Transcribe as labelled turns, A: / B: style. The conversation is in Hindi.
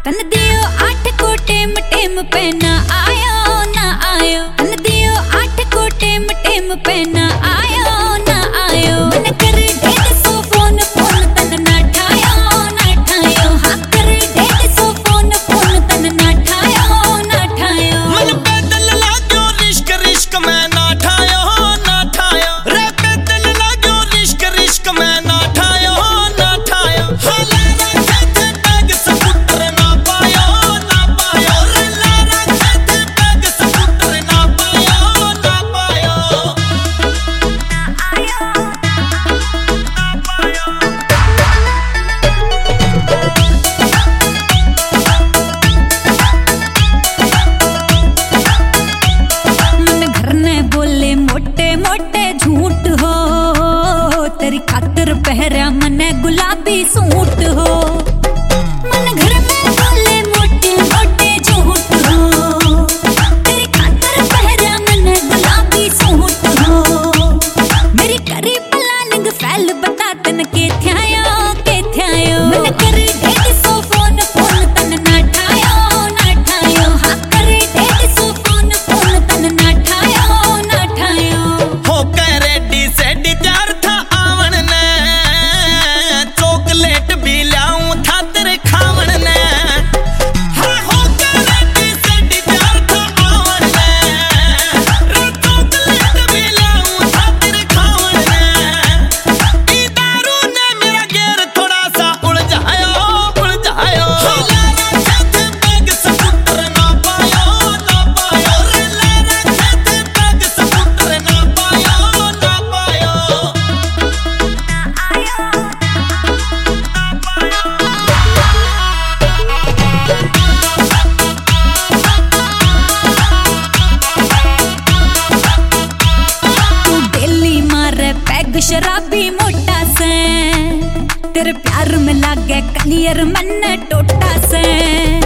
A: तन दियो 8 को टेम टेम पे ना आयो ना आयो। तन दियो 8 को टेम टेम पे ना आयो ना आयो। मन कर 150 फोन फोन तन ना ठायो ना ठायो। हाँ कर 150 फोन फोन तन ना ठायो ना ठायो।
B: मन पैदल लागो रिश्क रिश्क मैं ना ठायो ना ठायो। रे पैदल लागो रिश्क रिश्क मैं ना ठायो ना ठायो। झूठ हो तेरी खातिर पहरा मने गुलाबी सूट हो। मन घर में बोले मोटे मोटे झूठ हो तेरी खातिर पहरा मने गुलाबी सूट हो। मेरी करी प्लानिंग फैल बता तन के थ्यायो मन कर 150 फोन फोन तन ना ठायो ना ठायो। हाँ कर 150 फोन फोन तन ना ठायो ना ठायो। हो कर रेडी सेडी तैयार था आवन ने चॉकलेट भी लाऊं था तेरे खावन ने। हाँ हो कर रेडी सेडी तैयार था आवन ने चॉकलेट भी लाऊं था तेरे खावन ने। ई दारू ने मेरा गेर थोड़ा सा उलझायो। बैग स्कूटर ना पायो ना पायो। रे लारा बैग स्कूटर ना पायो ना पायो।
A: तू डेली मारे पैग शराबी मोटा से तेरे प्यार में लागे क्लियर मन टोटा से।